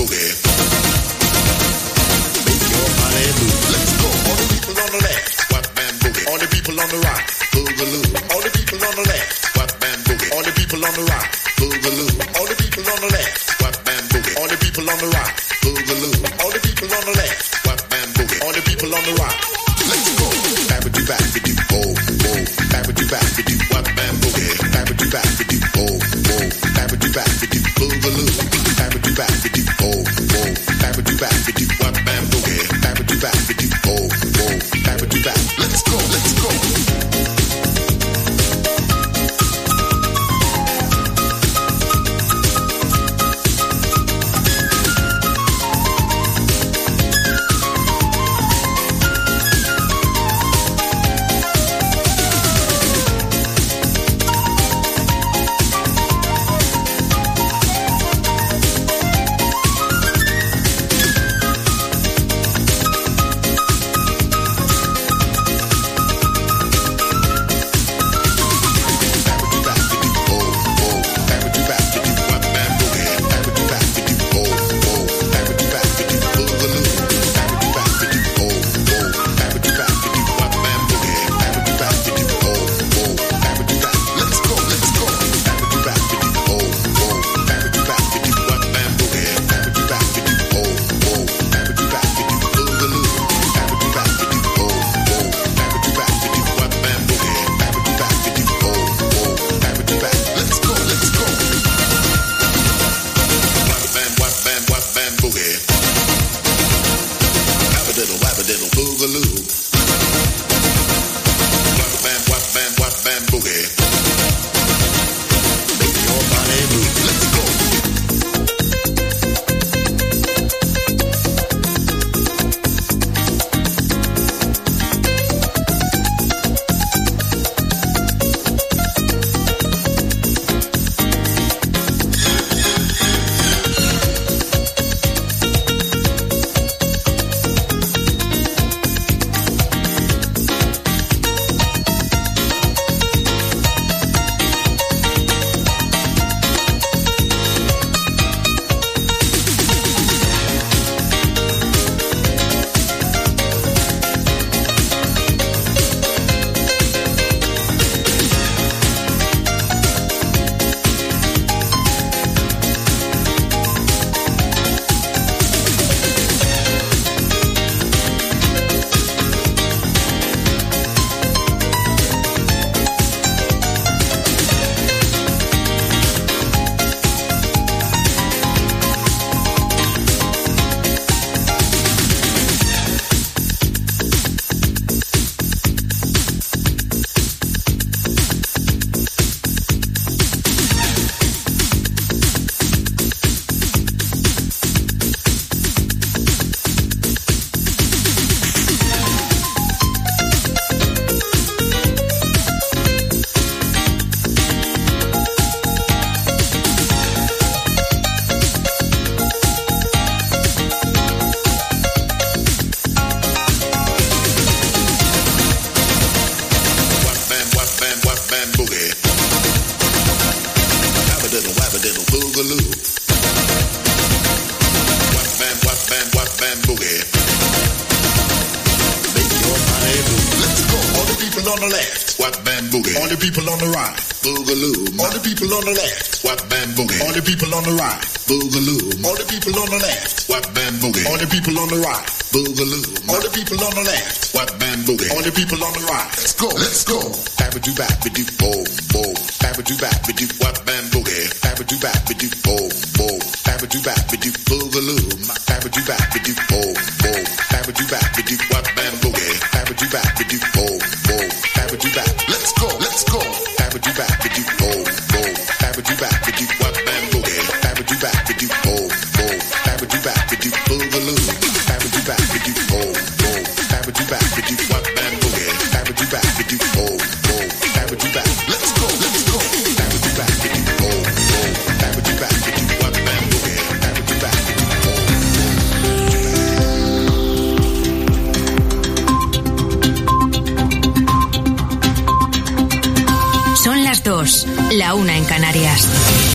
boogie. Make your body move. Let's go. All the people on the left, swap band boogie. All the people on the right, boogaloo. All the people on the left, swap band boogie. All the people on the right, boogaloo. All the people on the left, swap band boogie. All the people on the right, boogaloo. All the people on the left, swap band boogie. All the people on the right. Let's go. Babadoo babadoo, oh oh. Babadoo babadoo, swap band boogie. Babadoo babadoo, oh oh. Babadoo babadoo, boogaloo. Babadoo babadoo, oh oh. Babadoo babadoo, swap band boogie. Babadoo babadoo, oh oh. Babadoo bab. Let's go, let's go. Son las 2, la 1 en Canarias.